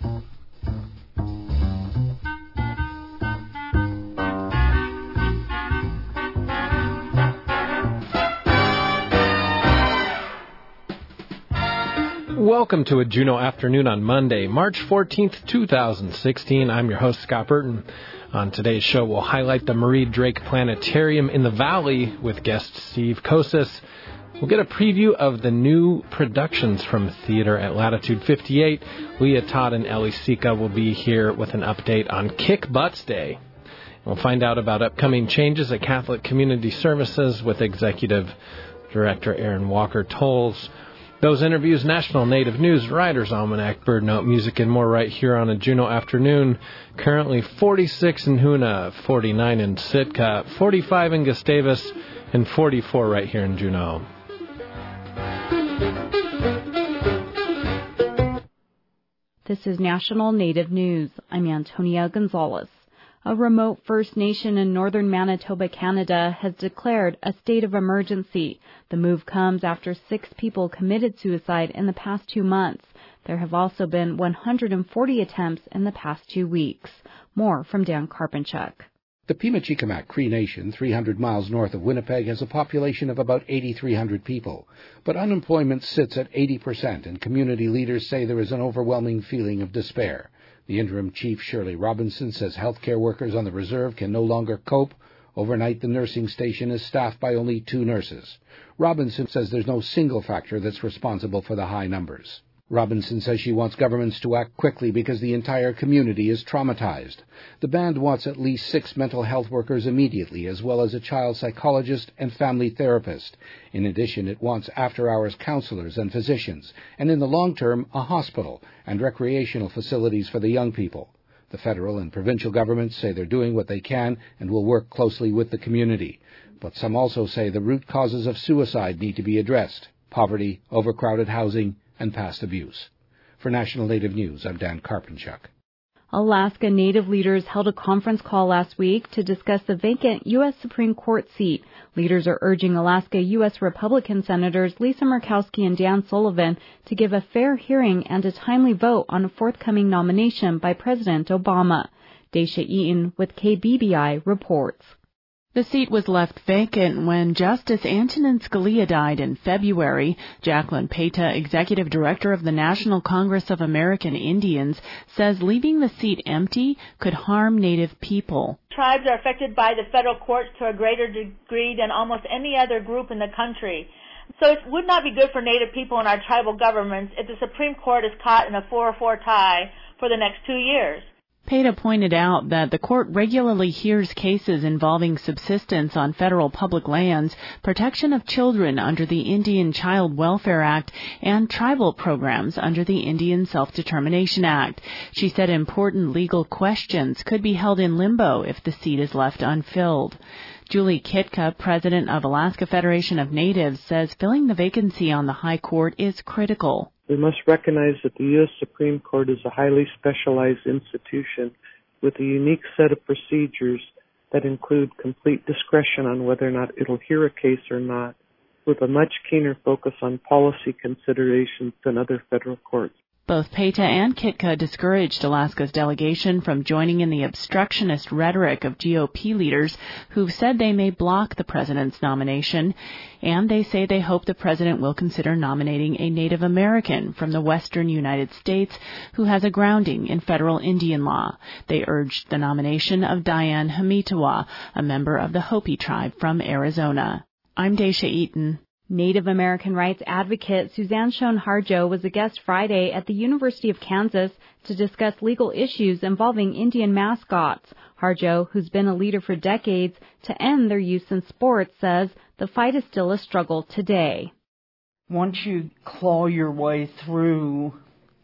Welcome to a Juneau Afternoon on Monday, March 14th, 2016. I'm your host, Scott Burton. On today's show, we'll highlight the Marie Drake Planetarium in the Valley with guest Steve Kosis. We'll get a preview of the new productions from theater at Latitude 58. Leah Todd and Ellie Sika will be here with an update on Kick Butts Day. We'll find out about upcoming changes at Catholic Community Services with Executive Director Aaron Walker-Tolles. Those interviews, National Native News, Writer's Almanac, Bird Note, music, and more right here on a Juneau Afternoon. Currently 46 in Hoonah, 49 in Sitka, 45 in Gustavus, and 44 right here in Juneau. This is National Native News. I'm Antonia Gonzalez. A remote First Nation in northern Manitoba, Canada, has declared a state of emergency. The move comes after 6 people committed suicide in the past 2 months. There have also been 140 attempts in the past 2 weeks. More from Dan Karpinchuk. The Pima-Chicamac Cree Nation, 300 miles north of Winnipeg, has a population of about 8,300 people. But unemployment sits at 80%, and community leaders say there is an overwhelming feeling of despair. The interim chief, Shirley Robinson, says healthcare workers on the reserve can no longer cope. Overnight, the nursing station is staffed by only 2 nurses. Robinson says there's no single factor that's responsible for the high numbers. Robinson says she wants governments to act quickly because the entire community is traumatized. The band wants at least 6 mental health workers immediately, as well as a child psychologist and family therapist. In addition, it wants after-hours counselors and physicians, and in the long term, a hospital and recreational facilities for the young people. The federal and provincial governments say they're doing what they can and will work closely with the community. But some also say the root causes of suicide need to be addressed: poverty, overcrowded housing, and past abuse. For National Native News, I'm Dan Karpinchuk. Alaska Native leaders held a conference call last week to discuss the vacant U.S. Supreme Court seat. Leaders are urging Alaska U.S. Republican Senators Lisa Murkowski and Dan Sullivan to give a fair hearing and a timely vote on a forthcoming nomination by President Obama. Daisha Eaton with KBBI reports. The seat was left vacant when Justice Antonin Scalia died in February. Jacqueline Peta, executive director of the National Congress of American Indians, says leaving the seat empty could harm Native people. Tribes are affected by the federal courts to a greater degree than almost any other group in the country. So it would not be good for Native people in our tribal governments if the Supreme Court is caught in a 4-4 tie for the next 2 years. Peta pointed out that the court regularly hears cases involving subsistence on federal public lands, protection of children under the Indian Child Welfare Act, and tribal programs under the Indian Self-Determination Act. She said important legal questions could be held in limbo if the seat is left unfilled. Julie Kitka, president of Alaska Federation of Natives, says filling the vacancy on the High Court is critical. We must recognize that the U.S. Supreme Court is a highly specialized institution with a unique set of procedures that include complete discretion on whether or not it'll hear a case or not, with a much keener focus on policy considerations than other federal courts. Both Peta and Kitka discouraged Alaska's delegation from joining in the obstructionist rhetoric of GOP leaders who've said they may block the president's nomination, and they say they hope the president will consider nominating a Native American from the western United States who has a grounding in federal Indian law. They urged the nomination of Diane Hamitawa, a member of the Hopi tribe from Arizona. I'm Daisha Eaton. Native American rights advocate Suzanne Schoen Harjo was a guest Friday at the University of Kansas to discuss legal issues involving Indian mascots. Harjo, who's been a leader for decades to end their use in sports, says the fight is still a struggle today. Once you claw your way through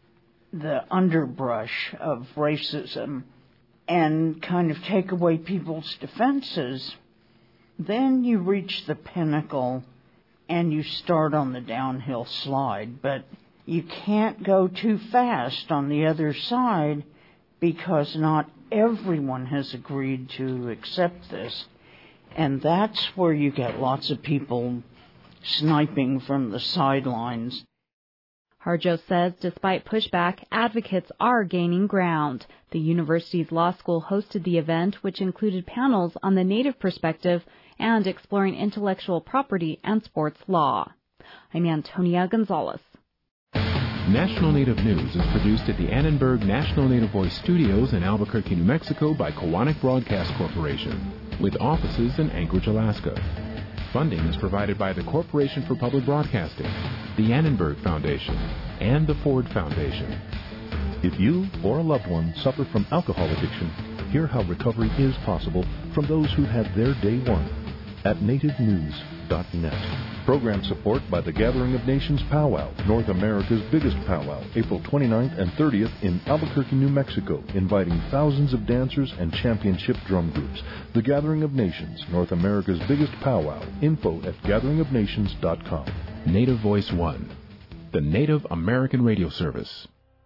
the underbrush of racism and kind of take away people's defenses, then you reach the pinnacle and you start on the downhill slide. But you can't go too fast on the other side because not everyone has agreed to accept this. And that's where you get lots of people sniping from the sidelines. Harjo says despite pushback, advocates are gaining ground. The university's law school hosted the event, which included panels on the Native perspective and exploring intellectual property and sports law. I'm Antonia Gonzalez. National Native News is produced at the Annenberg National Native Voice Studios in Albuquerque, New Mexico by Koahnic Broadcast Corporation, with offices in Anchorage, Alaska. Funding is provided by the Corporation for Public Broadcasting, the Annenberg Foundation, and the Ford Foundation. If you or a loved one suffer from alcohol addiction, hear how recovery is possible from those who had their day one at nativenews.net. Program support by the Gathering of Nations Powwow, North America's biggest powwow, April 29th and 30th in Albuquerque, New Mexico, inviting thousands of dancers and championship drum groups. The Gathering of Nations, North America's biggest powwow. Info at gatheringofnations.com. Native Voice One, the Native American radio service.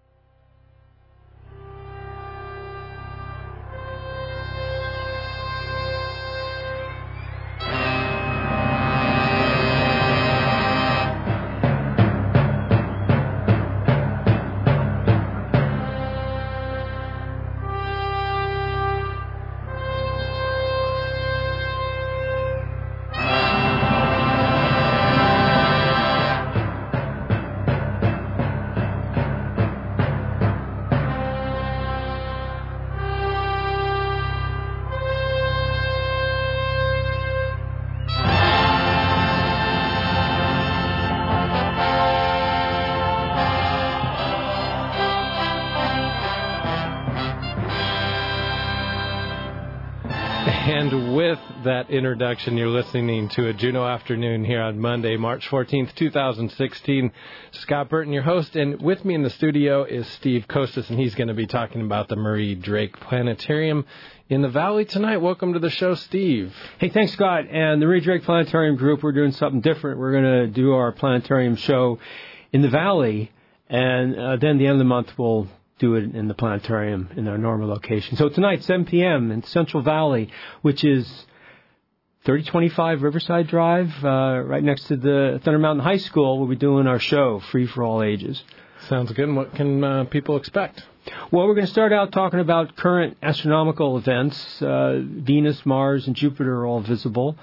And with that introduction, you're listening to a Juneau Afternoon here on Monday, March 14th, 2016. Scott Burton, your host, and with me in the studio is Steve Costas, and he's going to be talking about the Marie Drake Planetarium in the Valley tonight. Welcome to the show, Steve. Hey, thanks, Scott. And the Marie Drake Planetarium Group, we're doing something different. We're going to do our planetarium show in the Valley, and then the end of the month we'll do it in the planetarium in our normal location. So tonight, 7 p.m. in Central Valley, which is 3025 Riverside Drive, right next to the Thunder Mountain High School. We'll be doing our show, free for all ages. Sounds good. And what can people expect? Well, we're going to start out talking about current astronomical events. Venus, Mars, and Jupiter are all visible.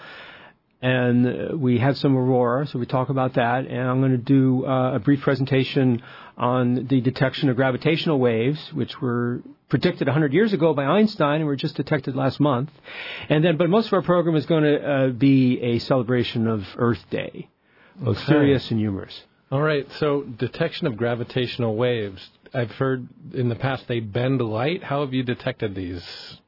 And we have some aurora, so we talk about that. And I'm going to do a brief presentation on the detection of gravitational waves, which were predicted 100 years ago by Einstein and were just detected last month. And then, but most of our program is going to be a celebration of Earth Day, both serious and humorous. All right, so detection of gravitational waves. I've heard in the past they bend light. How have you detected these?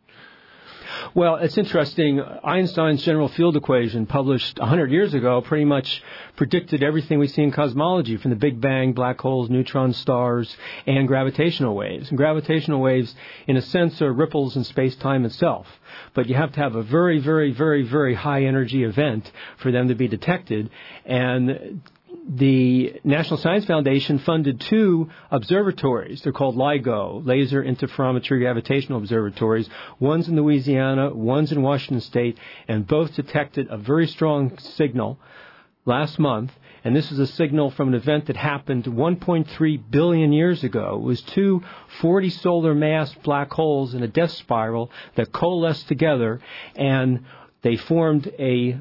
Well, it's interesting. Einstein's general field equation, published 100 years ago, pretty much predicted everything we see in cosmology, from the Big Bang, black holes, neutron stars, and gravitational waves. And gravitational waves, in a sense, are ripples in space-time itself. But you have to have a very, very, very, very high-energy event for them to be detected. And the National Science Foundation funded 2 observatories. They're called LIGO, Laser Interferometry Gravitational Observatories. One's in Louisiana, one's in Washington State, and both detected a very strong signal last month. And this is a signal from an event that happened 1.3 billion years ago. It was 2 40 solar mass black holes in a death spiral that coalesced together, and they formed a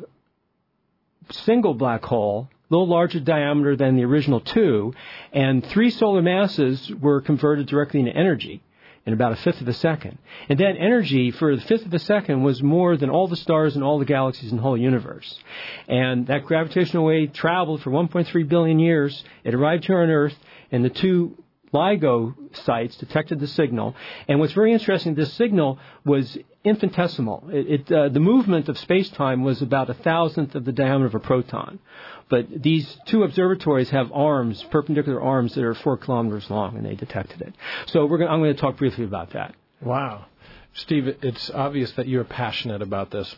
single black hole, a little larger diameter than the original 2, and 3 solar masses were converted directly into energy in about a fifth of a second. And that energy for the fifth of a second was more than all the stars and all the galaxies in the whole universe. And that gravitational wave traveled for 1.3 billion years. It arrived here on Earth, and the 2 LIGO sites detected the signal. And what's very interesting, this signal was infinitesimal. The movement of space-time was about 1,000th of the diameter of a proton. But these 2 observatories have arms, perpendicular arms, that are 4 kilometers long, and they detected it. So I'm going to talk briefly about that. Wow. Steve, it's obvious that you're passionate about this.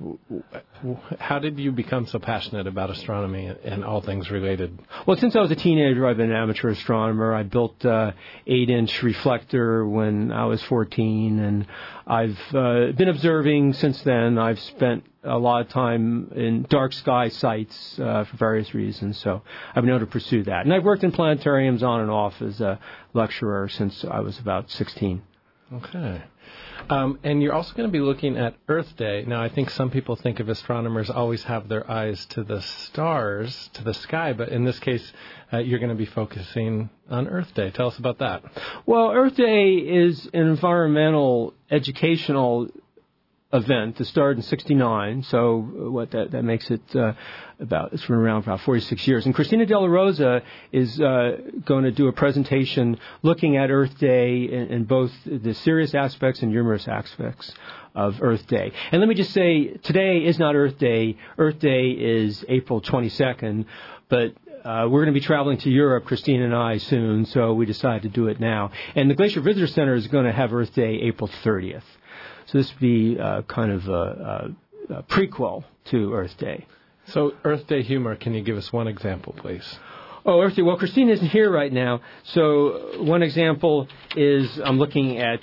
How did you become so passionate about astronomy and all things related? Well, since I was a teenager, I've been an amateur astronomer. I built an 8-inch reflector when I was 14, and I've been observing since then. I've spent a lot of time in dark sky sites for various reasons, so I've been able to pursue that. And I've worked in planetariums on and off as a lecturer since I was about 16. Okay. And you're also going to be looking at Earth Day. Now, I think some people think of astronomers always have their eyes to the stars, to the sky, but in this case, you're going to be focusing on Earth Day. Tell us about that. Well, Earth Day is an environmental educational event that started in '69, so what that makes it it's been around for about 46 years. And Christina De La Rosa is going to do a presentation looking at Earth Day in both the serious aspects and humorous aspects of Earth Day. And let me just say, today is not Earth Day. Earth Day is April 22nd, but we're going to be traveling to Europe, Christina and I, soon, so we decided to do it now. And the Glacier Visitor Center is going to have Earth Day April 30th. So this would be kind of a prequel to Earth Day. So Earth Day humor, can you give us one example, please? Oh, Earth Day. Well, Christine isn't here right now. So one example is I'm looking at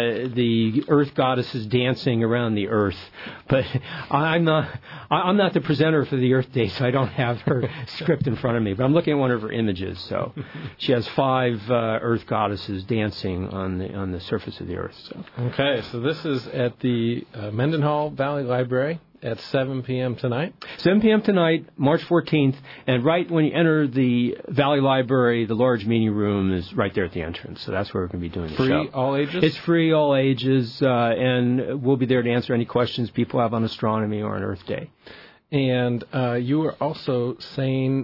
the Earth goddesses dancing around the Earth. But I'm not the presenter for the Earth Day, so I don't have her script in front of me. But I'm looking at one of her images. So she has 5 Earth goddesses dancing on the surface of the Earth. So. Okay, so this is at the Mendenhall Valley Library at 7 p.m. tonight? 7 p.m. tonight, March 14th, and right when you enter the Valley Library, the large meeting room is right there at the entrance, so that's where we're going to be doing the show. Free, all ages? It's free, all ages, and we'll be there to answer any questions people have on astronomy or on Earth Day. And you were also saying,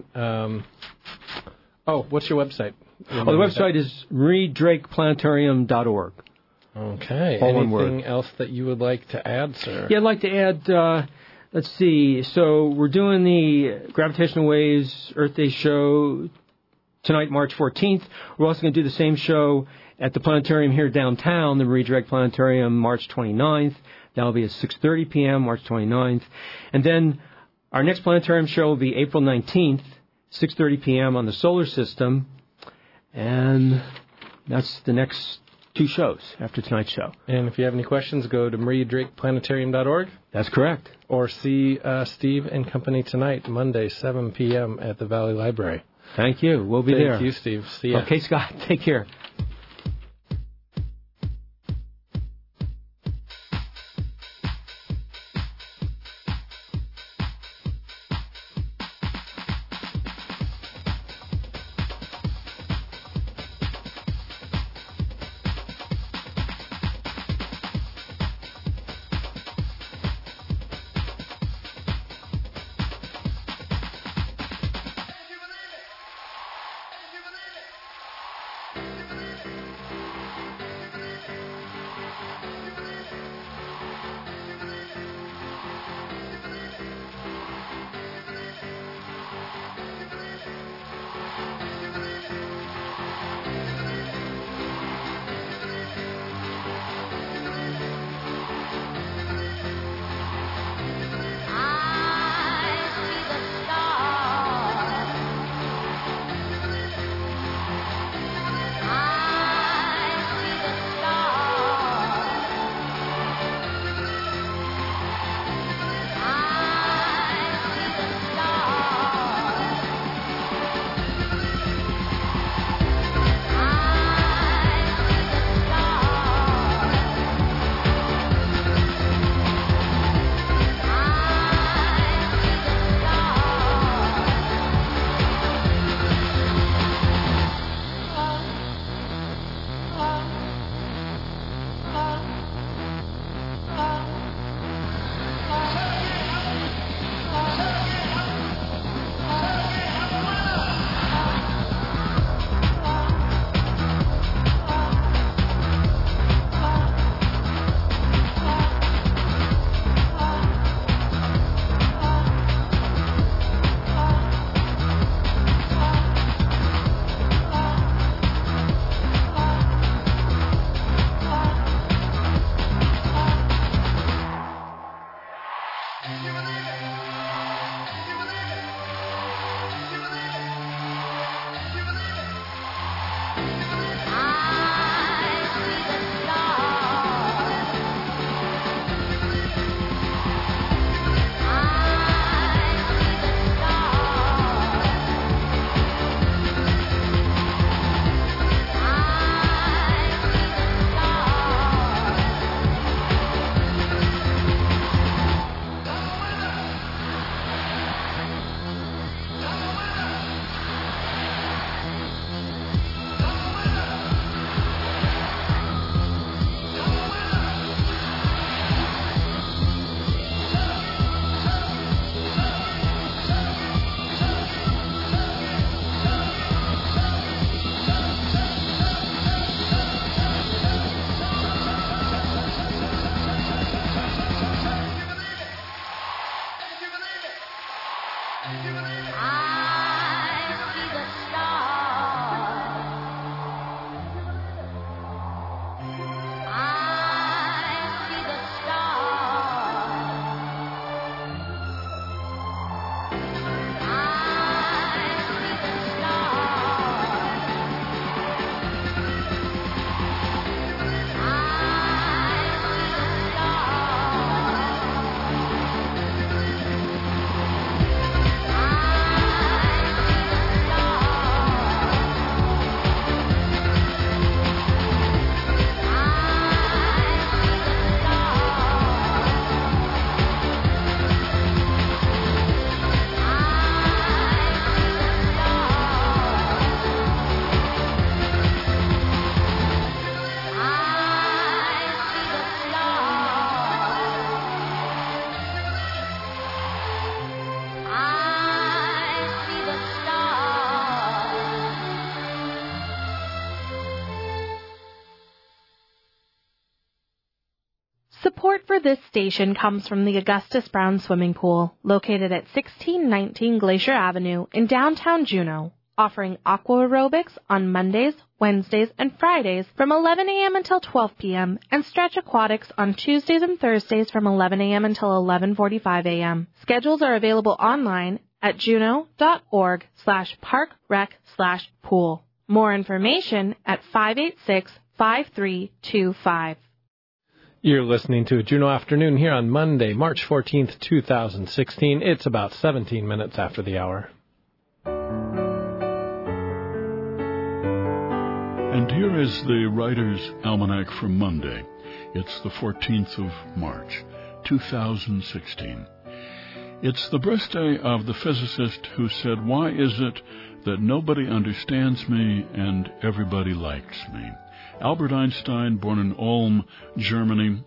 what's your website? The website is mariedrakeplanetarium.org. Okay. All Anything else that you would like to add, sir? Yeah, I'd like to add, let's see, so we're doing the Gravitational Waves Earth Day show tonight, March 14th. We're also going to do the same show at the planetarium here downtown, the Maried Drake Planetarium, March 29th. That'll be at 6:30 p.m., March 29th. And then our next planetarium show will be April 19th, 6:30 p.m. on the solar system. And that's the next 2 shows after tonight's show. And if you have any questions, go to mariedrakeplanetarium.org. That's correct. Or see Steve and company tonight, Monday, 7 p.m. at the Valley Library. Thank you. We'll be there. Thank you, Steve. See ya. Okay, Scott. Take care. Can you believe it? Support for this station comes from the Augustus Brown Swimming Pool, located at 1619 Glacier Avenue in downtown Juneau, offering aqua aerobics on Mondays, Wednesdays, and Fridays from 11 a.m. until 12 p.m. and stretch aquatics on Tuesdays and Thursdays from 11 a.m. until 11:45 a.m. Schedules are available online at juneau.org/parkrec/pool. More information at 586-5325. You're listening to a Juneau Afternoon here on Monday, March 14th, 2016. It's about 17 minutes after the hour. And here is the Writer's Almanac for Monday. It's the 14th of March, 2016. It's the birthday of the physicist who said, "Why is it that nobody understands me and everybody likes me?" Albert Einstein, born in Ulm, Germany,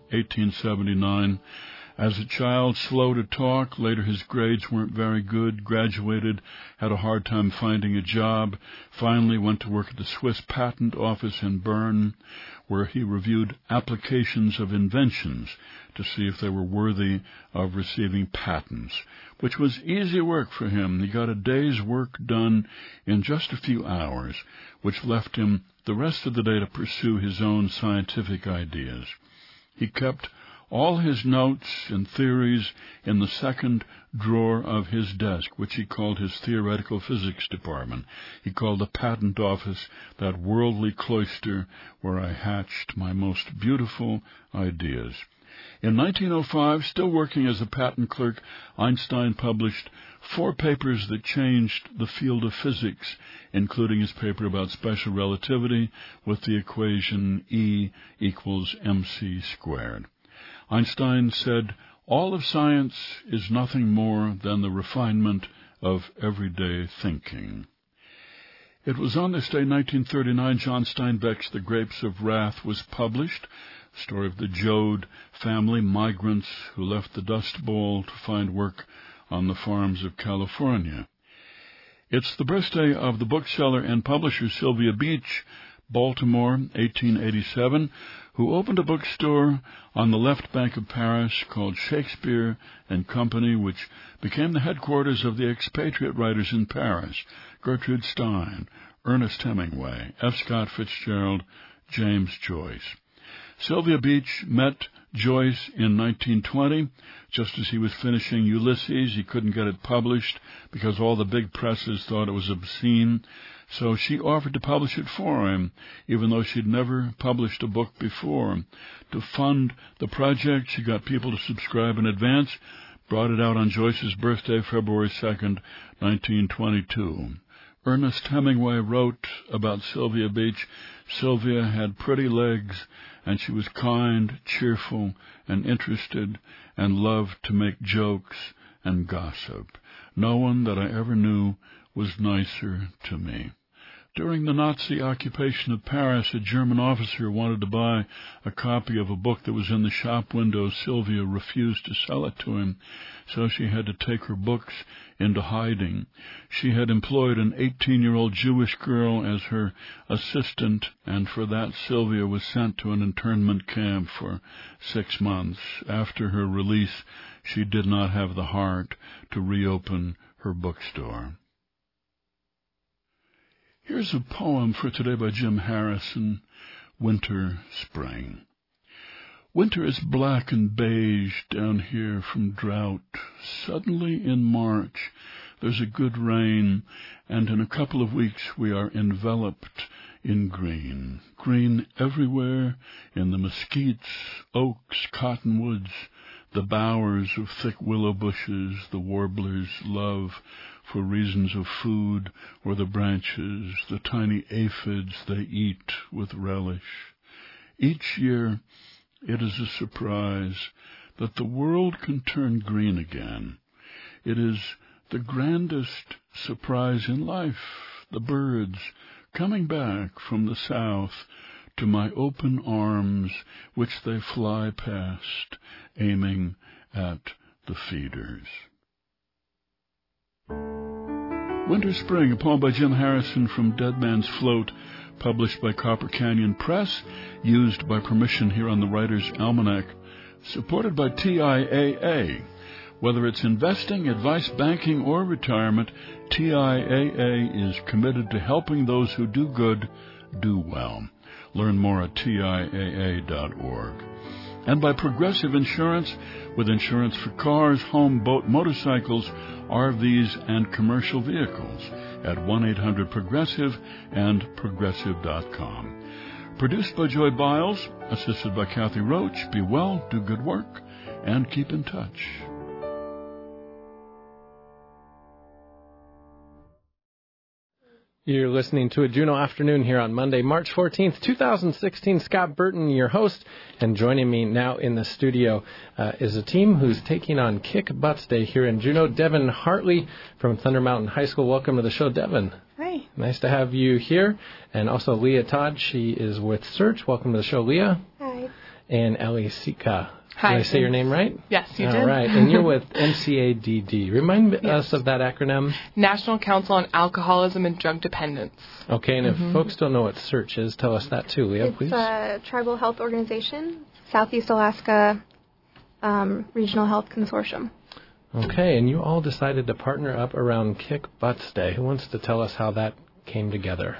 1879. As a child, slow to talk. Later his grades weren't very good. Graduated, had a hard time finding a job. Finally went to work at the Swiss Patent Office in Bern, where he reviewed applications of inventions to see if they were worthy of receiving patents, which was easy work for him. He got a day's work done in just a few hours, which left him the rest of the day to pursue his own scientific ideas. He kept all his notes and theories in the second drawer of his desk, which he called his theoretical physics department. He called the patent office that worldly cloister where I hatched my most beautiful ideas. In 1905, still working as a patent clerk, Einstein published 4 papers that changed the field of physics, including his paper about special relativity with the equation E equals mc squared. Einstein said, "All of science is nothing more than the refinement of everyday thinking." It was on this day, 1939, John Steinbeck's The Grapes of Wrath was published, a story of the Joad family, migrants who left the Dust Bowl to find work on the farms of California. It's the birthday of the bookseller and publisher Sylvia Beach, Baltimore, 1887, who opened a bookstore on the left bank of Paris called Shakespeare and Company, which became the headquarters of the expatriate writers in Paris, Gertrude Stein, Ernest Hemingway, F. Scott Fitzgerald, James Joyce. Sylvia Beach met Joyce in 1920, just as he was finishing Ulysses. He couldn't get it published because all the big presses thought it was obscene, so she offered to publish it for him, even though she'd never published a book before. To fund the project, she got people to subscribe in advance, brought it out on Joyce's birthday, February 2nd, 1922. Ernest Hemingway wrote about Sylvia Beach, "Sylvia had pretty legs, and she was kind, cheerful, and interested, and loved to make jokes and gossip. No one that I ever knew was nicer to me." During the Nazi occupation of Paris, a German officer wanted to buy a copy of a book that was in the shop window. Sylvia refused to sell it to him, so she had to take her books into hiding. She had employed an 18-year-old Jewish girl as her assistant, and for that Sylvia was sent to an internment camp for 6 months. After her release, she did not have the heart to reopen her bookstore. Here's a poem for today by Jim Harrison, Winter, Spring. Winter is black and beige down here from drought. Suddenly in March there's a good rain, and in a couple of weeks we are enveloped in green. Green everywhere, in the mesquites, oaks, cottonwoods, the bowers of thick willow bushes, the warblers' love for reasons of food, or the branches, the tiny aphids they eat with relish. Each year it is a surprise that the world can turn green again. It is the grandest surprise in life, the birds coming back from the south to my open arms, which they fly past, aiming at the feeders. Winter, Spring, a poem by Jim Harrison from Dead Man's Float, published by Copper Canyon Press, used by permission here on the Writer's Almanac supported by TIAA. Whether it's investing, advice, banking, or retirement, TIAA is committed to helping those who do good do well. Learn more at TIAA.org. And by Progressive Insurance, with insurance for cars, home, boat, motorcycles, RVs, and commercial vehicles at 1-800-PROGRESSIVE and Progressive.com. Produced by Joy Biles, assisted by Kathy Roach. Be well, do good work, and keep in touch. You're listening to a Juneau Afternoon here on Monday, March 14th, 2016. Scott Burton, your host, and joining me now in the studio is a team who's taking on Kick Butts Day here in Juneau. Devin Hartley from Thunder Mountain High School. Welcome to the show, Devin. Hi. Nice to have you here. And also Leah Todd. She is with Search. Welcome to the show, Leah. Hi. And Ellie Sika. Hi. Did I say your name right? Yes, you did. All right. And you're with NCADD. Remind us of that acronym. National Council on Alcoholism and Drug Dependence. Okay, and if folks don't know what Search is, tell us that too, Leah, please. It's a tribal health organization, Southeast Alaska Regional Health Consortium. Okay, and you all decided to partner up around Kick Butts Day. Who wants to tell us how that came together?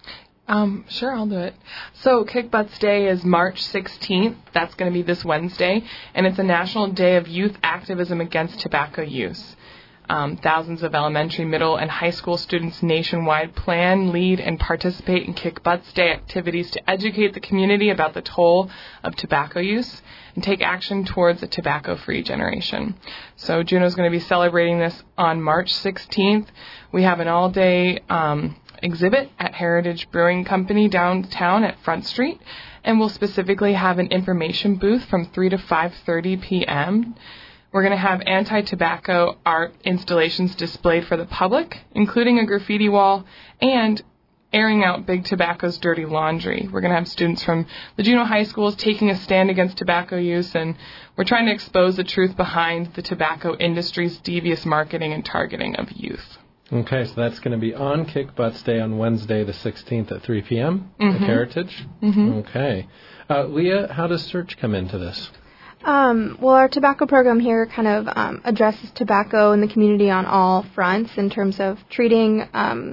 Sure, I'll do it. So Kick Butts Day is March 16th. That's going to be this Wednesday. And it's a national day of youth activism against tobacco use. Thousands of elementary, middle, and high school students nationwide plan, lead, and participate in Kick Butts Day activities to educate the community about the toll of tobacco use and take action towards a tobacco-free generation. So Juneau's going to be celebrating this on March 16th. We have an all-day exhibit at Heritage Brewing Company downtown at Front Street, and we'll specifically have an information booth from 3 to 5:30 p.m. We're going to have anti-tobacco art installations displayed for the public, including a graffiti wall and airing out Big Tobacco's dirty laundry. We're going to have students from the Juneau high schools taking a stand against tobacco use, and we're trying to expose the truth behind the tobacco industry's devious marketing and targeting of youth. Okay, so that's going to be on Kick Butts Day on Wednesday the 16th at 3 p.m. at Heritage? Okay. Leah, how does Search come into this? Well, our tobacco program here kind of addresses tobacco in the community on all fronts in terms of treating,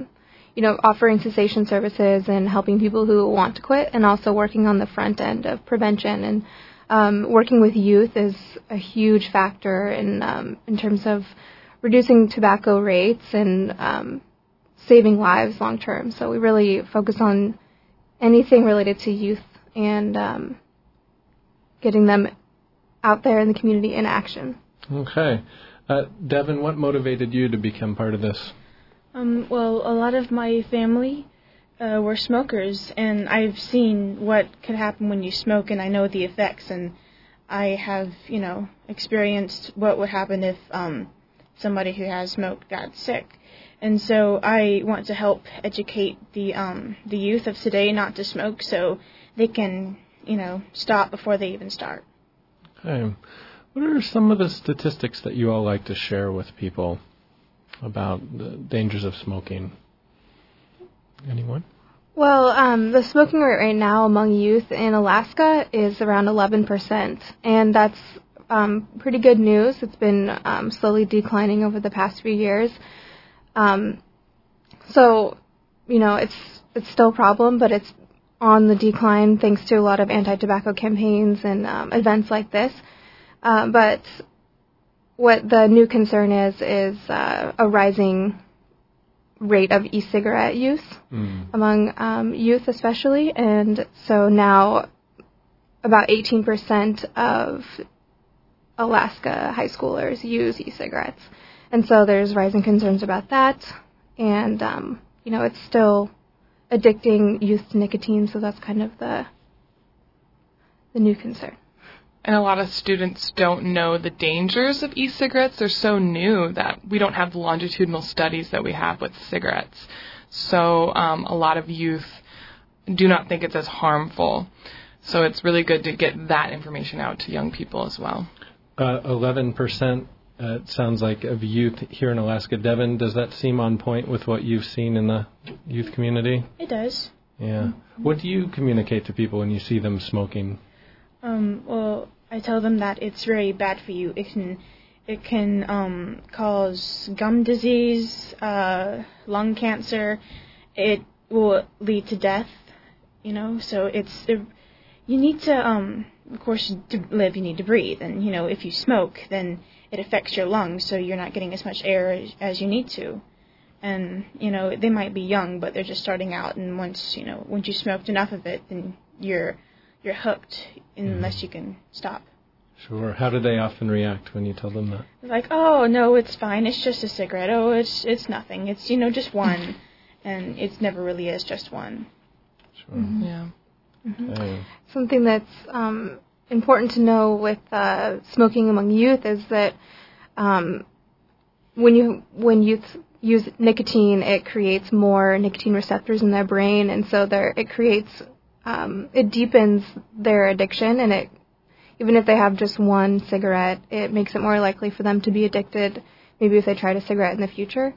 offering cessation services and helping people who want to quit, and also working on the front end of prevention. And working with youth is a huge factor in terms of reducing tobacco rates and saving lives long term. So we really focus on anything related to youth and getting them out there in the community in action. Okay. Devin, what motivated you to become part of this? Well, a lot of my family were smokers, and I've seen what could happen when you smoke, and I know the effects, and I have, experienced what would happen if somebody who has smoked got sick. And so I want to help educate the youth of today not to smoke so they can, stop before they even start. Okay. What are some of the statistics that you all like to share with people about the dangers of smoking? Anyone? Well, the smoking rate right now among youth in Alaska is around 11%, and that's pretty good news. It's been slowly declining over the past few years. So, it's still a problem, but it's on the decline thanks to a lot of anti-tobacco campaigns and events like this. But what the new concern is a rising rate of e-cigarette use among youth especially. And so now about 18% of Alaska high schoolers use e-cigarettes. And so there's rising concerns about that. And, it's still addicting youth to nicotine, so that's kind of the new concern. And a lot of students don't know the dangers of e-cigarettes. They're so new that we don't have the longitudinal studies that we have with cigarettes. So a lot of youth do not think it's as harmful. So it's really good to get that information out to young people as well. 11%, it sounds like, of youth here in Alaska. Devin, does that seem on point with what you've seen in the youth community? It does. Yeah. What do you communicate to people when you see them smoking? Well, I tell them that it's very bad for you. It can cause gum disease, lung cancer. It will lead to death. So you need to, of course, to live, you need to breathe. And, if you smoke, then it affects your lungs, so you're not getting as much air as you need to. And, they might be young, but they're just starting out. And once you smoked enough of it, then you're hooked unless you can stop. Sure. How do they often react when you tell them that? They're like, oh, no, it's fine. It's just a cigarette. Oh, it's nothing. It's, just one. And it never really is just one. Sure. Mm-hmm. Yeah. Mm-hmm. Okay. Something that's important to know with smoking among youth is that when youth use nicotine, it creates more nicotine receptors in their brain, and so it deepens their addiction, and even if they have just one cigarette, it makes it more likely for them to be addicted, maybe if they tried a cigarette in the future.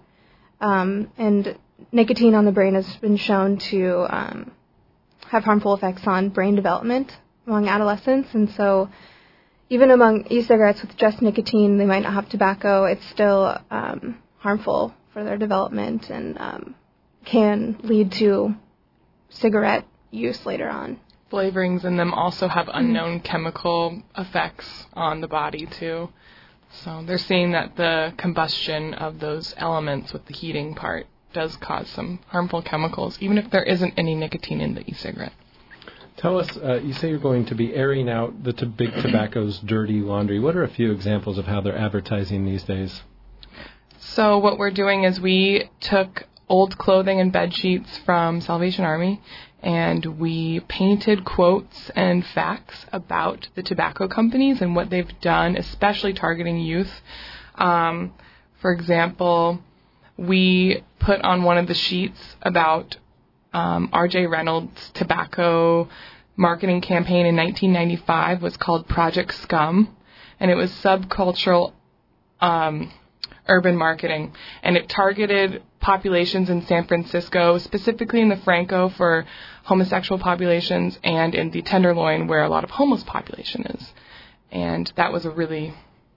And nicotine on the brain has been shown to have harmful effects on brain development among adolescents, and so even among e-cigarettes with just nicotine, they might not have tobacco, it's still harmful for their development and can lead to cigarette use later on. Flavorings in them also have unknown chemical effects on the body, too. So they're seeing that the combustion of those elements with the heating part does cause some harmful chemicals, even if there isn't any nicotine in the e-cigarette. Tell us, you say you're going to be airing out the big tobacco's dirty laundry. What are a few examples of how they're advertising these days? So what we're doing is we took old clothing and bed sheets from Salvation Army, and we painted quotes and facts about the tobacco companies and what they've done, especially targeting youth. For example, we put on one of the sheets about R.J. Reynolds' tobacco marketing campaign in 1995 was called Project Scum, and it was subcultural urban marketing, and it targeted populations in San Francisco, specifically in the Franco for homosexual populations, and in the Tenderloin where a lot of homeless population is. And that was a really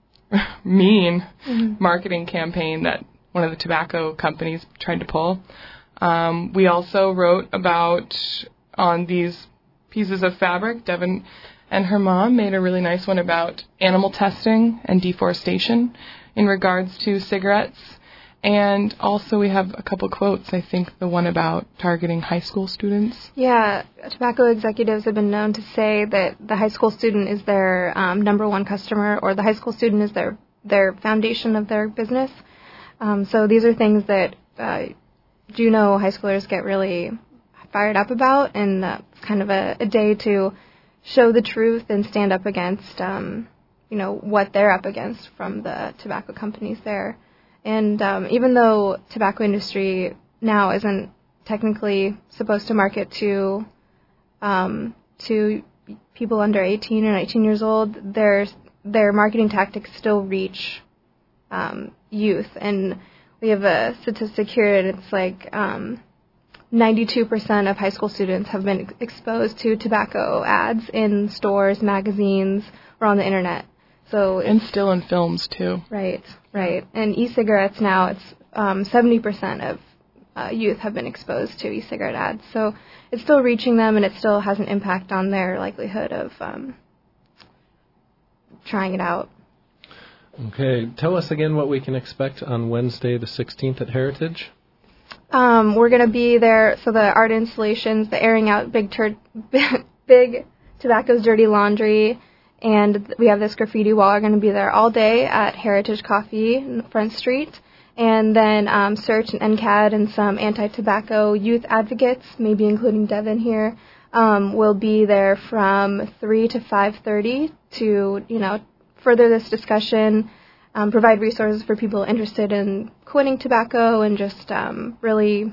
mean marketing campaign that one of the tobacco companies tried to pull. We also wrote about, on these pieces of fabric, Devin and her mom made a really nice one about animal testing and deforestation in regards to cigarettes. And also we have a couple quotes, I think the one about targeting high school students. Yeah, tobacco executives have been known to say that the high school student is their number one customer, or the high school student is their foundation of their business. So these are things that Juneau high schoolers get really fired up about, and it's kind of a day to show the truth and stand up against, what they're up against from the tobacco companies there. And even though tobacco industry now isn't technically supposed to market to people under 18 or 19 years old, their marketing tactics still reach youth. And we have a statistic here, and it's like 92% of high school students have been exposed to tobacco ads in stores, magazines, or on the internet. And still in films, too. Right. And e-cigarettes now, it's 70% of youth have been exposed to e-cigarette ads. So it's still reaching them, and it still has an impact on their likelihood of trying it out. Okay. Tell us again what we can expect on Wednesday the 16th at Heritage. We're going to be there, so the art installations, the airing out Big Tobacco's Dirty Laundry, and we have this graffiti wall. We're going to be there all day at Heritage Coffee in Front Street. And then Search and NCAD and some anti-tobacco youth advocates, maybe including Devin here, will be there from 3 to 5:30 to, further this discussion, provide resources for people interested in quitting tobacco, and just really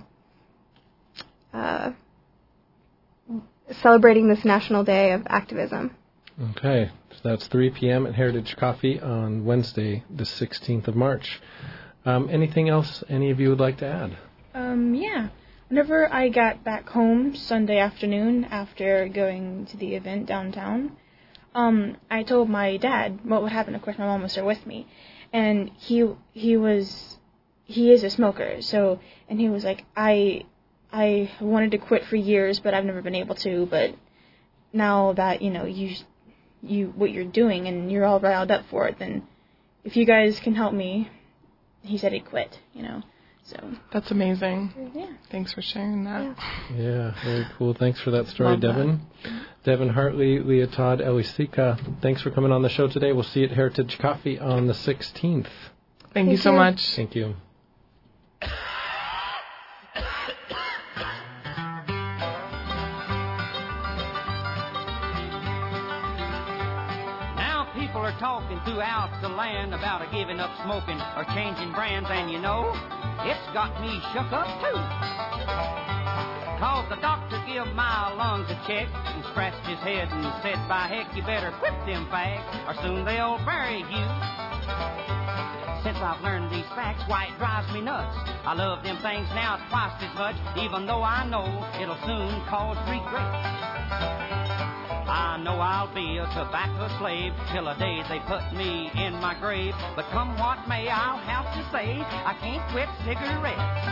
celebrating this National Day of Activism. Okay, so that's 3 p.m. at Heritage Coffee on Wednesday, the 16th of March. Anything else any of you would like to add? Yeah. Whenever I got back home Sunday afternoon after going to the event downtown, I told my dad what would happen. Of course, my mom was there with me, and he is a smoker. So, and he was like, I wanted to quit for years, but I've never been able to. But now that you what you're doing and you're all riled up for it, then if you guys can help me, he said he'd quit. So that's amazing. Yeah. Thanks for sharing that. Yeah, very cool. Thanks for that story, Love Devin. that. Devin Hartley, Leah Todd, Ellie Sika. Thanks for coming on the show today. We'll see you at Heritage Coffee on the 16th. Thank you so much. Thank you. People are talking throughout the land about a giving up smoking or changing brands, and it's got me shook up too. 'Cause the doctor give my lungs a check and scratched his head and said, by heck, you better quit them fags or soon they'll bury you. Since I've learned these facts, why it drives me nuts. I love them things now twice as much, even though I know it'll soon cause regret. I know I'll be a tobacco slave till the day they put me in my grave. But come what may, I'll have to say I can't quit cigarettes.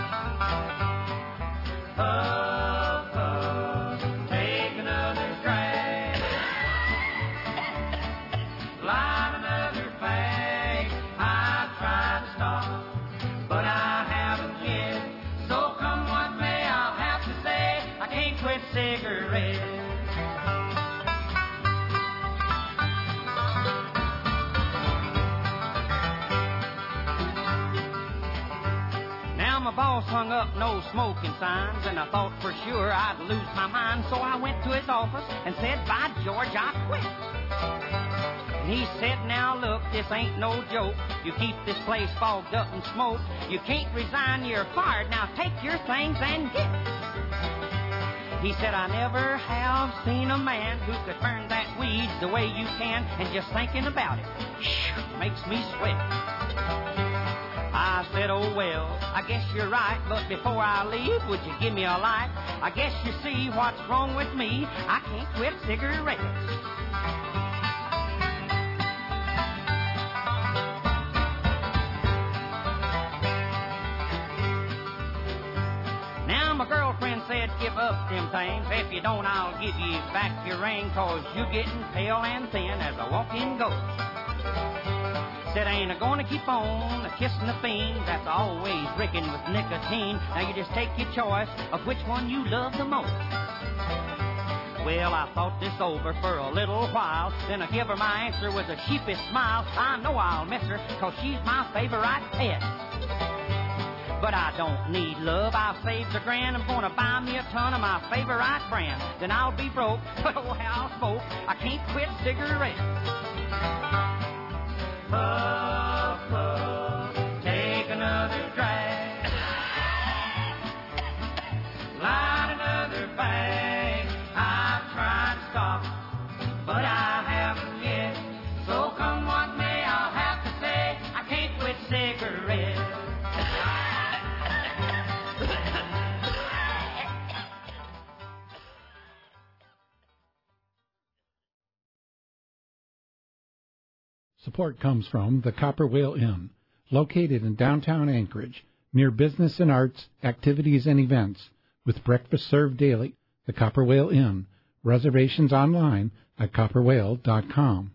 Puff, puff, take another drag. Light another fag. I've tried to stop, but I haven't yet. So come what may, I'll have to say I can't quit cigarettes. My boss hung up no smoking signs, and I thought for sure I'd lose my mind. So I went to his office and said, by George, I quit. And he said, now look, this ain't no joke. You keep this place fogged up in smoke. You can't resign, you're fired. Now take your things and get. He said, I never have seen a man who could burn that weed the way you can, and just thinking about it makes me sweat. I said, oh, well, I guess you're right, but before I leave, would you give me a light? I guess you see what's wrong with me. I can't quit cigarettes. Now, my girlfriend said, give up them things. If you don't, I'll give you back your ring, 'cause you're getting pale and thin as a walking ghost. Said, ain't gonna keep on kissing the fiend that's always rigging with nicotine. Now you just take your choice of which one you love the most. Well, I thought this over for a little while. Then I give her my answer with a sheepish smile. I know I'll miss her, 'cause she's my favorite pet. But I don't need love, I've saved a grand. I'm gonna buy me a ton of my favorite brand. Then I'll be broke, but oh how I'll smoke. I can't quit cigarettes. Puff, puff, take another drag. Light another fag. I've tried to stop, but I haven't yet. So come what may, I'll have to say I can't quit cigarettes. Support comes from the Copper Whale Inn, located in downtown Anchorage, near business and arts, activities and events, with breakfast served daily. The Copper Whale Inn. Reservations online at copperwhale.com.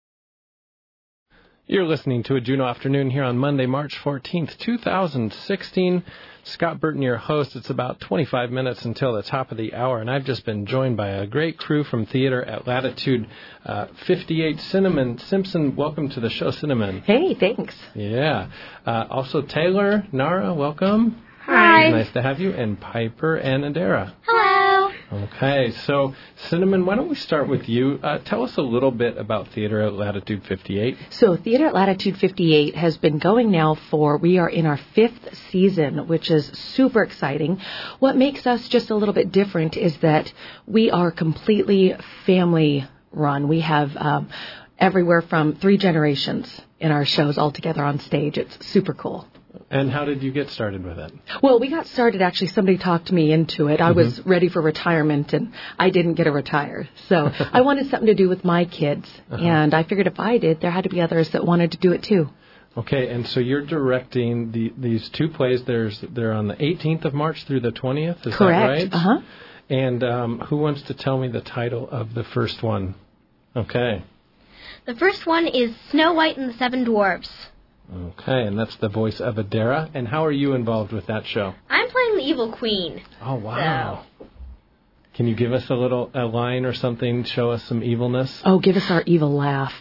You're listening to a Juno Afternoon here on Monday, March 14th, 2016. Scott Burton, your host. It's about 25 minutes until the top of the hour, and I've just been joined by a great crew from theater at Latitude 58. Cinnamon Simpson, welcome to the show, Cinnamon. Hey, thanks. Yeah. Also, Taylor, Nara, welcome. Hi. Nice to have you. And Piper and Adara. Hello. Okay, so Cinnamon, why don't we start with you? Tell us a little bit about Theater at Latitude 58. So Theater at Latitude 58 has been going now we are in our 5th season, which is super exciting. What makes us just a little bit different is that we are completely family run. We have everywhere from 3 generations in our shows all together on stage. It's super cool. And how did you get started with it? Well, we got started, actually, somebody talked me into it. I was ready for retirement, and I didn't get to retire. So I wanted something to do with my kids, and I figured if I did, there had to be others that wanted to do it too. Okay, and so you're directing these two plays. They're on the 18th of March through the 20th, is Correct. that right? And who wants to tell me the title of the first one? Okay. The first one is Snow White and the Seven Dwarfs. Okay, and that's the voice of Adara. And how are you involved with that show? I'm playing the evil queen. Oh, wow. So. Can you give us a line or something, show us some evilness? Oh, give us our evil laugh.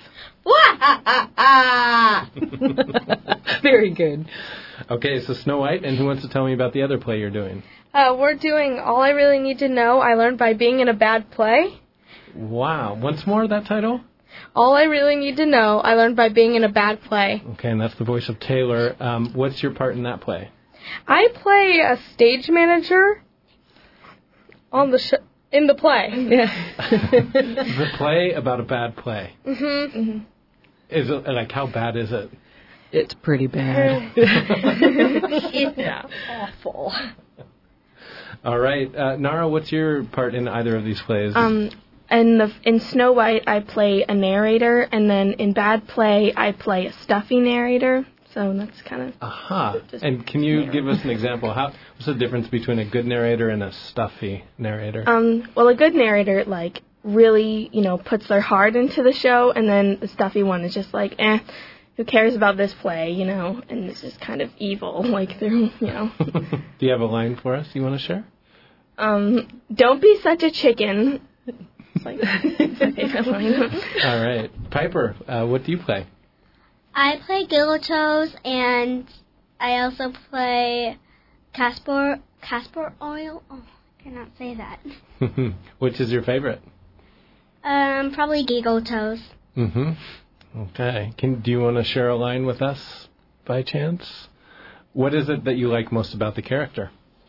Very good. Okay, so Snow White, and who wants to tell me about the other play you're doing? We're doing All I Really Need to Know I Learned by Being in a Bad Play. Wow. Once more, that title? All I Really Need to Know I Learned by Being in a Bad Play. Okay, and that's the voice of Taylor. What's your part in that play? I play a stage manager on in the play. Yeah. The play about a bad play. Is it, like, how bad is it? It's pretty bad. It's awful. All right. Nara, what's your part in either of these plays? In Snow White, I play a narrator, and then in Bad Play, I play a stuffy narrator. So that's kind of... And can you give us an example? What's the difference between a good narrator and a stuffy narrator? Well, a good narrator, really, puts their heart into the show, and then the stuffy one is just who cares about this play, and it's just kind of evil, Do you have a line for us you want to share? Don't be such a chicken. It's my favorite line. All right. Piper, what do you play? I play Giltoes, and I also play Casper Oil. Oh, I cannot say that. Which is your favorite? Probably Giggletoes. Okay. Do you want to share a line with us, by chance? What is it that you like most about the character?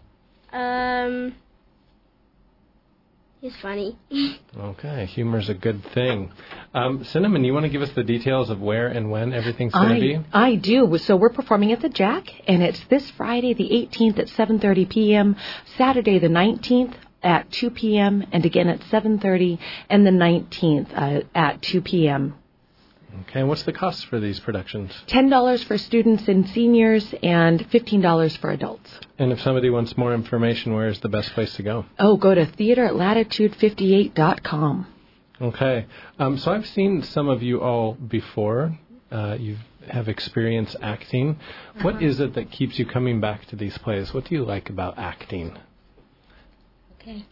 He's funny. Okay, humor's a good thing. Cinnamon, you want to give us the details of where and when everything's going to be? I do. So we're performing at the Jack, and it's this Friday, the 18th at 7:30 p.m., Saturday, the 19th at 2 p.m., and again at 7:30, and the 19th at 2 p.m. Okay, and what's the cost for these productions? $10 for students and seniors and $15 for adults. And if somebody wants more information, where is the best place to go? Oh, go to theateratlatitude58.com. Okay. So I've seen some of you all before. You have experience acting. What is it that keeps you coming back to these plays? What do you like about acting? Okay.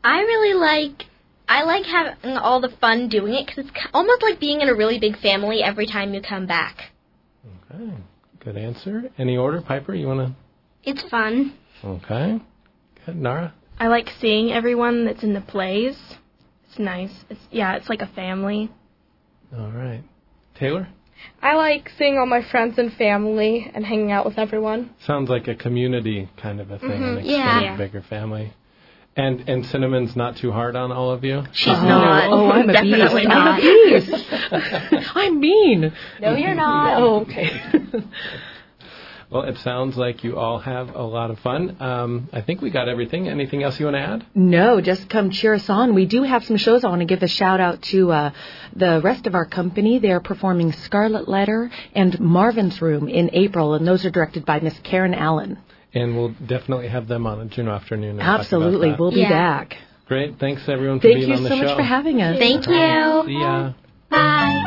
I like having all the fun doing it because it's almost like being in a really big family every time you come back. Okay. Good answer. Any order, Piper? You want to? It's fun. Okay. Good. Nara? I like seeing everyone that's in the plays. It's nice. It's like a family. All right. Taylor? I like seeing all my friends and family and hanging out with everyone. Sounds like a community kind of a thing, an extended, bigger family. And Cinnamon's not too hard on all of you? She's not. Oh, I'm a beast. I'm a beast. I'm mean. No, you're not. Oh, okay. Well, it sounds like you all have a lot of fun. I think we got everything. Anything else you want to add? No, just come cheer us on. We do have some shows. I want to give a shout out to the rest of our company. They're performing Scarlet Letter and Marvin's Room in April, and those are directed by Miss Karen Allen. And we'll definitely have them on a Juno afternoon. Absolutely. We'll be back. Great. Thanks, everyone, for being on the show. Thank you so much for having us. Thank you. See ya. Bye.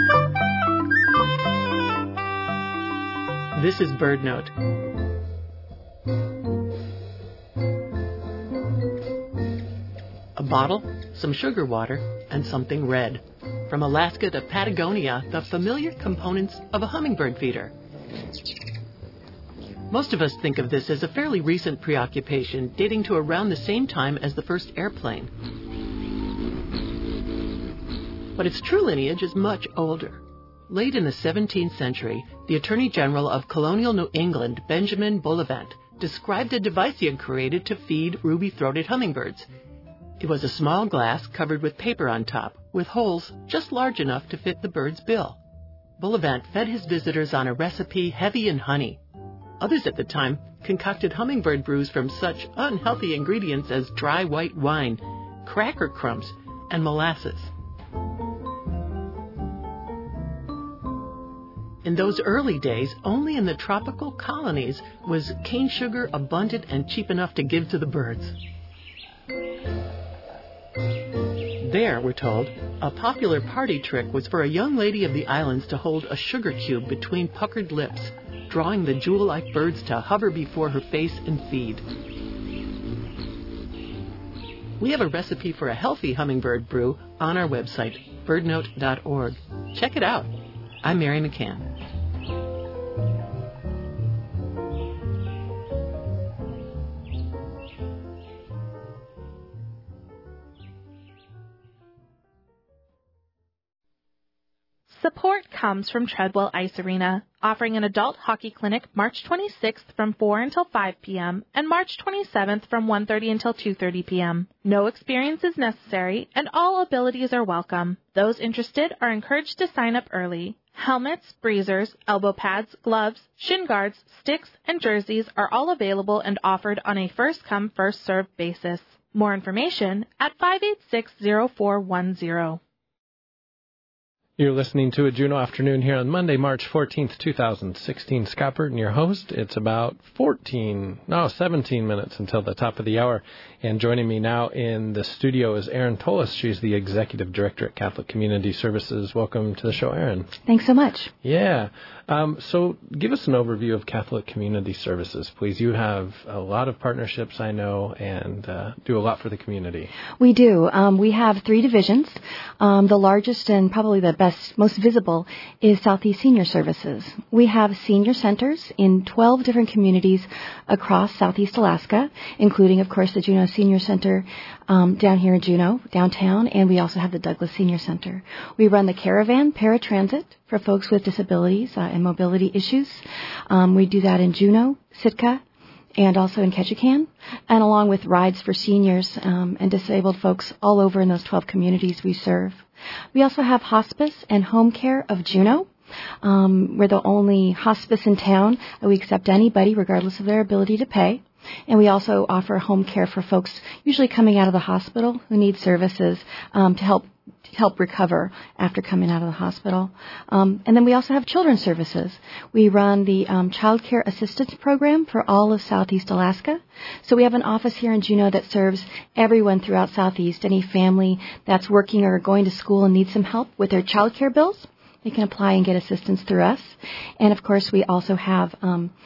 This is Bird Note. A bottle, some sugar water, and something red. From Alaska to Patagonia, the familiar components of a hummingbird feeder. Most of us think of this as a fairly recent preoccupation, dating to around the same time as the first airplane. But its true lineage is much older. Late in the 17th century, the Attorney General of colonial New England, Benjamin Bullivant, described a device he had created to feed ruby-throated hummingbirds. It was a small glass covered with paper on top, with holes just large enough to fit the bird's bill. Bullivant fed his visitors on a recipe heavy in honey. Others at the time concocted hummingbird brews from such unhealthy ingredients as dry white wine, cracker crumbs, and molasses. In those early days, only in the tropical colonies was cane sugar abundant and cheap enough to give to the birds. There, we're told, a popular party trick was for a young lady of the islands to hold a sugar cube between puckered lips, drawing the jewel-like birds to hover before her face and feed. We have a recipe for a healthy hummingbird brew on our website, birdnote.org. Check it out. I'm Mary McCann. Support comes from Treadwell Ice Arena, offering an adult hockey clinic March 26th from 4 until 5 p.m. and March 27th from 1:30 until 2:30 p.m. No experience is necessary, and all abilities are welcome. Those interested are encouraged to sign up early. Helmets, breezers, elbow pads, gloves, shin guards, sticks, and jerseys are all available and offered on a first-come, first-served basis. More information at 586-0410. You're listening to a Juneau Afternoon here on Monday, March 14th, 2016. Scott Burton, your host. It's about 17 minutes until the top of the hour. And joining me now in the studio is Erin Tolis. She's the Executive Director at Catholic Community Services. Welcome to the show, Erin. Thanks so much. Yeah. So give us an overview of Catholic Community Services, please. You have a lot of partnerships, I know, and do a lot for the community. We do. We have 3 divisions. The largest and probably the most visible is Southeast Senior Services. We have senior centers in 12 different communities across Southeast Alaska, including, of course, the Juneau Senior Center down here in Juneau, downtown, and we also have the Douglas Senior Center. We run the Caravan Paratransit for folks with disabilities and mobility issues. We do that in Juneau, Sitka, and also in Ketchikan, and along with rides for seniors and disabled folks all over in those 12 communities we serve. We also have hospice and home care of Juneau. We're the only hospice in town. We accept anybody regardless of their ability to pay. And we also offer home care for folks usually coming out of the hospital who need services to help recover after coming out of the hospital. And then we also have children's services. We run the Child Care Assistance Program for all of Southeast Alaska. So we have an office here in Juneau that serves everyone throughout Southeast, any family that's working or going to school and needs some help with their child care bills. They can apply and get assistance through us. And, of course, we also have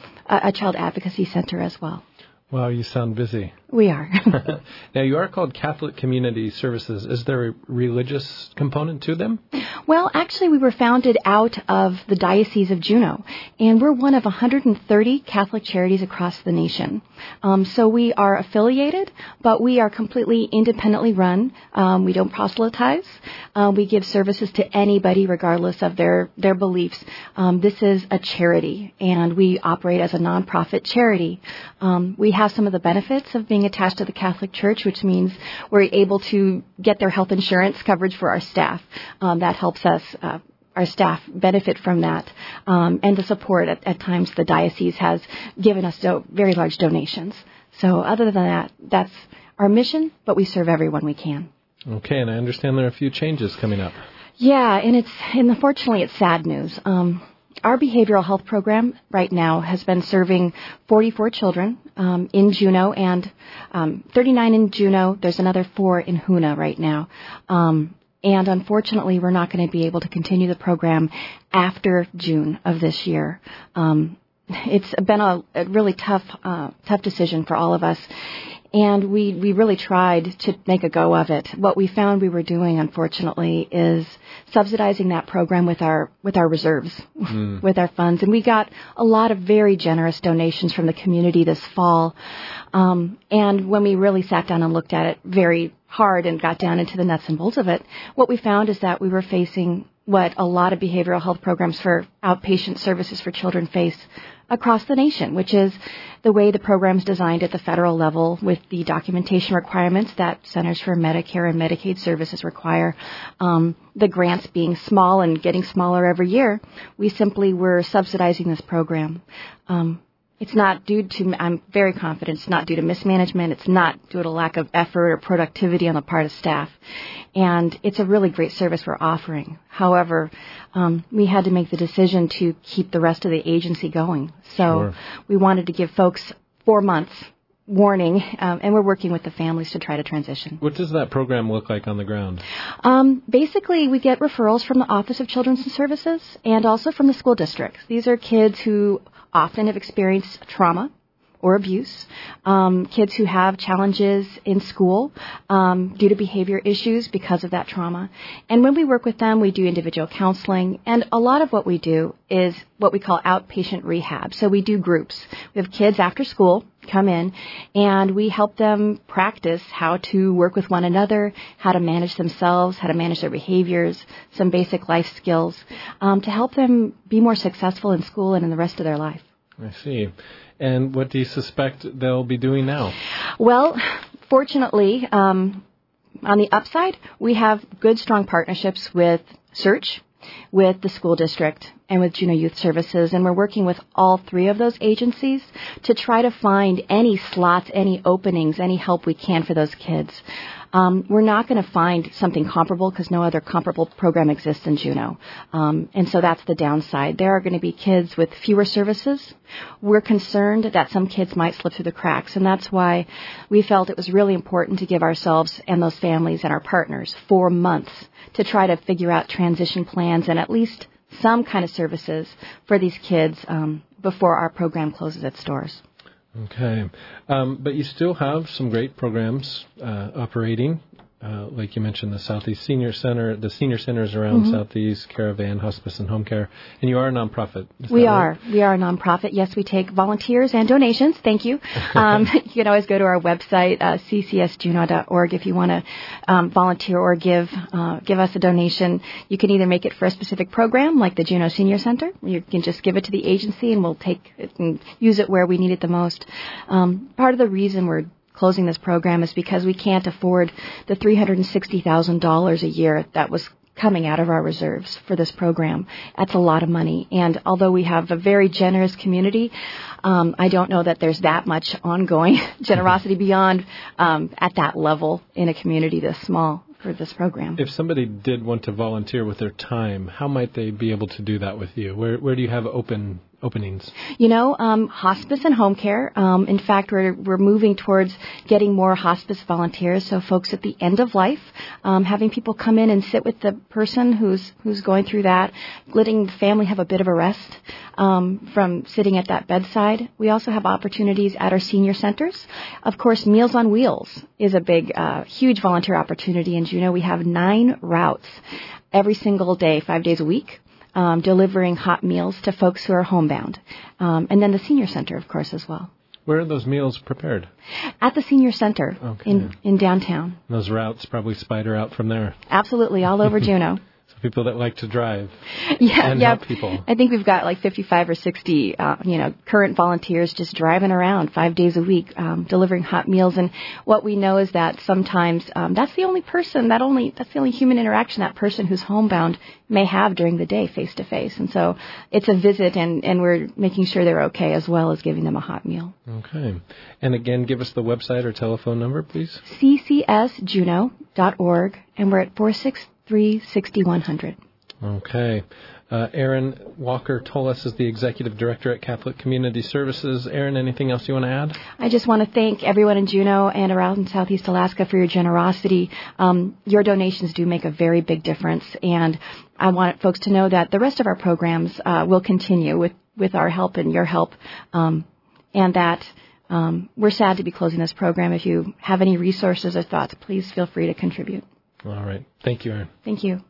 a child advocacy center as well. Wow, you sound busy. We are. Now, you are called Catholic Community Services. Is there a religious component to them? Well, actually, we were founded out of the Diocese of Juneau, and we're one of 130 Catholic charities across the nation. So we are affiliated, but we are completely independently run. We don't proselytize. We give services to anybody regardless of their beliefs. This is a charity, and we operate as a nonprofit charity. We have some of the benefits of being attached to the Catholic Church, which means we're able to get their health insurance coverage for our staff. That helps us, our staff, benefit from that. And the support at times the diocese has given us very large donations. So other than that, that's our mission, but we serve everyone we can. Okay, and I understand there are a few changes coming up. Yeah, and unfortunately it's sad news. Our behavioral health program right now has been serving 44 children in Juneau and 39 in Juneau. There's another 4 in Hoonah right now. And unfortunately, we're not going to be able to continue the program after June of this year. It's been a really tough decision for all of us. And we really tried to make a go of it. What we found we were doing, unfortunately, is subsidizing that program with our reserves, with our funds. And we got a lot of very generous donations from the community this fall. And when we really sat down and looked at it very hard and got down into the nuts and bolts of it, what we found is that we were facing what a lot of behavioral health programs for outpatient services for children face across the nation, which is the way the program's designed at the federal level with the documentation requirements that Centers for Medicare and Medicaid Services require, the grants being small and getting smaller every year. We simply were subsidizing this program. It's not due to, I'm very confident, it's not due to mismanagement. It's not due to lack of effort or productivity on the part of staff. And it's a really great service we're offering. However, we had to make the decision to keep the rest of the agency going. So we wanted to give folks 4 months warning, and we're working with the families to try to transition. What does that program look like on the ground? Basically, we get referrals from the Office of Children's Services and also from the school districts. These are kids who often have experienced trauma or abuse, kids who have challenges in school due to behavior issues because of that trauma. And when we work with them, we do individual counseling, and a lot of what we do is what we call outpatient rehab. So we do groups. We have kids after school come in, and we help them practice how to work with one another, how to manage themselves, how to manage their behaviors, some basic life skills, to help them be more successful in school and in the rest of their life. I see. And what do you suspect they'll be doing now? Well, fortunately, on the upside, we have good, strong partnerships with Search, with the school district, and with Juneau Youth Services, and we're working with all 3 of those agencies to try to find any slots, any openings, any help we can for those kids. We're not going to find something comparable because no other comparable program exists in Juneau. And so that's the downside. There are going to be kids with fewer services. We're concerned that some kids might slip through the cracks, and that's why we felt it was really important to give ourselves and those families and our partners 4 months to try to figure out transition plans and at least some kind of services for these kids before our program closes its doors. Okay. But you still have some great programs operating. Like you mentioned, the Southeast Senior Center, the senior centers around Southeast, Caravan, Hospice, and Home Care. And you are a nonprofit. We are a nonprofit. Yes, we take volunteers and donations. Thank you. You can always go to our website, ccsjuneau.org, if you want to volunteer or give us a donation. You can either make it for a specific program, like the Juneau Senior Center. You can just give it to the agency, and we'll take it and use it where we need it the most. Part of the reason we're closing this program is because we can't afford the $360,000 a year that was coming out of our reserves for this program. That's a lot of money. And although we have a very generous community, I don't know that there's that much ongoing generosity beyond at that level in a community this small for this program. If somebody did want to volunteer with their time, how might they be able to do that with you? Where do you have openings? Hospice and home care. In fact, we're moving towards getting more hospice volunteers. So folks at the end of life, having people come in and sit with the person who's going through that, letting the family have a bit of a rest from sitting at that bedside. We also have opportunities at our senior centers. Of course, Meals on Wheels is a big, huge volunteer opportunity in Juneau. We have 9 routes every single day, 5 days a week. Delivering hot meals to folks who are homebound. And then the senior center, of course, as well. Where are those meals prepared? At the senior center in downtown. And those routes probably spider out from there. Absolutely, all over Juneau. So people that like to drive and help people. I think we've got like 55 or 60, current volunteers just driving around 5 days a week, delivering hot meals. And what we know is that sometimes that's the only human interaction that person who's homebound may have during the day face to face. And so it's a visit, and we're making sure they're okay as well as giving them a hot meal. Okay. And again, give us the website or telephone number, please. ccsjuneau.org, and we're at 463-6100. Okay. Erin Walker-Toles is the Executive Director at Catholic Community Services. Erin, anything else you want to add? I just want to thank everyone in Juneau and around Southeast Alaska for your generosity. Your donations do make a very big difference, and I want folks to know that the rest of our programs will continue with our help and your help, and that we're sad to be closing this program. If you have any resources or thoughts, please feel free to contribute. All right. Thank you, Erin. Thank you.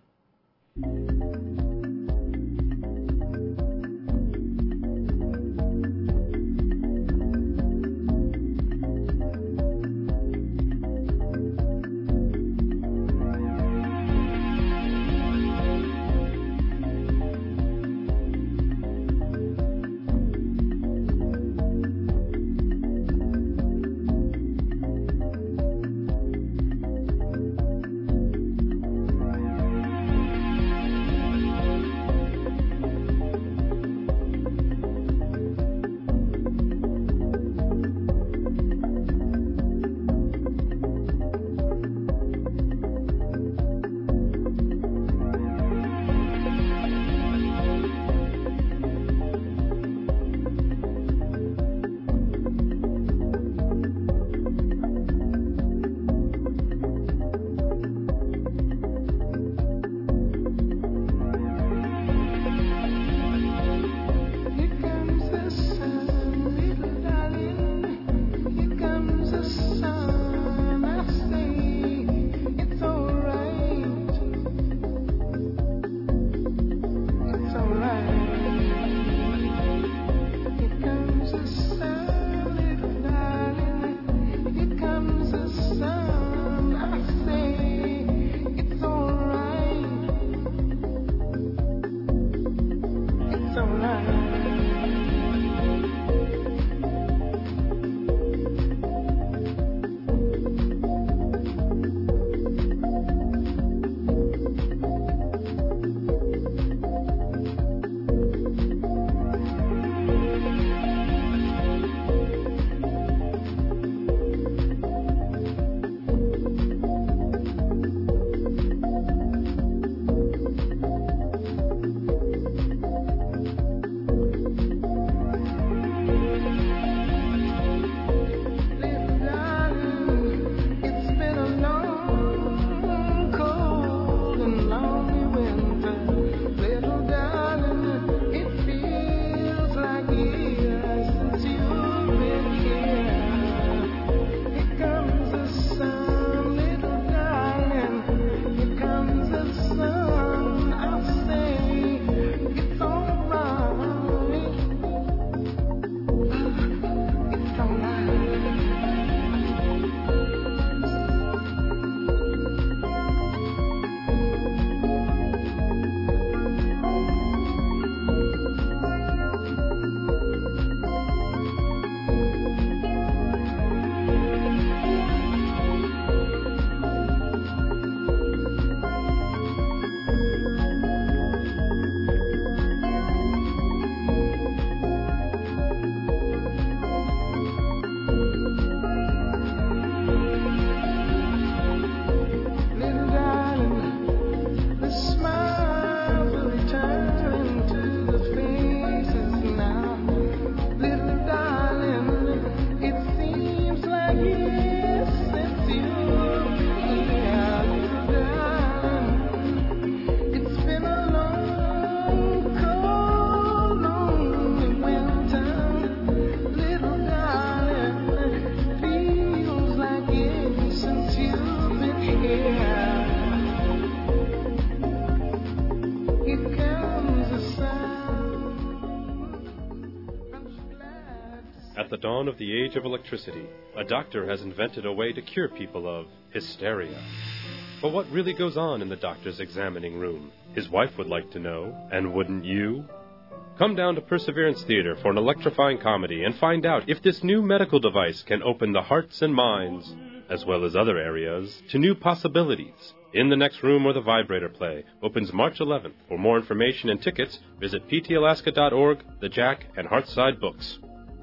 At the dawn of the age of electricity, a doctor has invented a way to cure people of hysteria. But what really goes on in the doctor's examining room? His wife would like to know, and wouldn't you? Come down to Perseverance Theater for an electrifying comedy and find out if this new medical device can open the hearts and minds, as well as other areas, to new possibilities. In the Next Room or the Vibrator Play opens March 11th. For more information and tickets, visit ptalaska.org, the Jack, and Hearthside Books.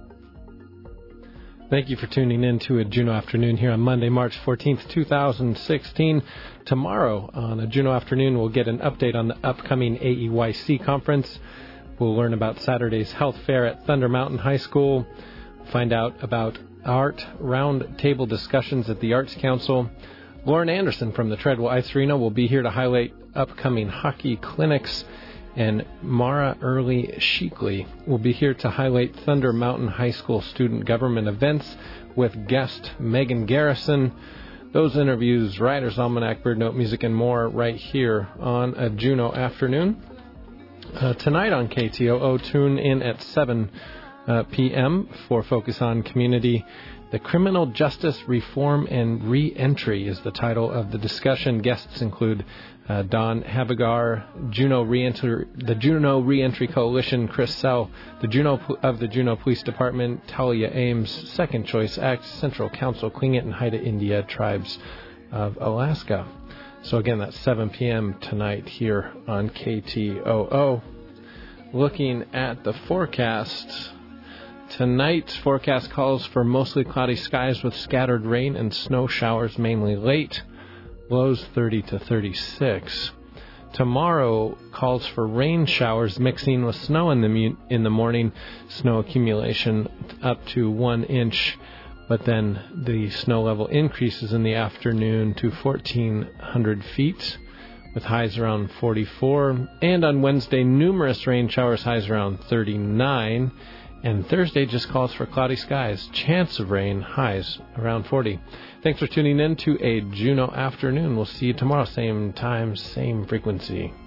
Thank you for tuning in to a Juneau Afternoon here on Monday, March 14th, 2016. Tomorrow on a Juneau Afternoon, we'll get an update on the upcoming AEYC conference. We'll learn about Saturday's health fair at Thunder Mountain High School, find out about art roundtable discussions at the Arts Council. Lauren Anderson from the Treadwell Ice Arena will be here to highlight upcoming hockey clinics. And Mara Early Sheekley will be here to highlight Thunder Mountain High School student government events with guest Megan Garrison. Those interviews, Writer's Almanac, Bird Note Music, and more right here on a Juneau Afternoon. Tonight on KTOO, tune in at 7 p.m. for Focus on Community. The Criminal Justice Reform and Re-Entry is the title of the discussion. Guests include Don Habigar, the Juneau Reentry Coalition, Chris Sell, the Juneau Police Department, Talia Ames, Second Choice Act, Central Council, Tlingit and Haida India Tribes of Alaska. So again, that's 7 p.m. tonight here on KTOO. Looking at the forecast, tonight's forecast calls for mostly cloudy skies with scattered rain and snow showers mainly late. Lows 30 to 36. Tomorrow calls for rain showers mixing with snow in the morning. Snow accumulation up to 1 inch, but then the snow level increases in the afternoon to 1,400 feet with highs around 44. And on Wednesday, numerous rain showers, highs around 39. And Thursday just calls for cloudy skies, chance of rain, highs around 40. Thanks for tuning in to a Juneau Afternoon. We'll see you tomorrow, same time, same frequency.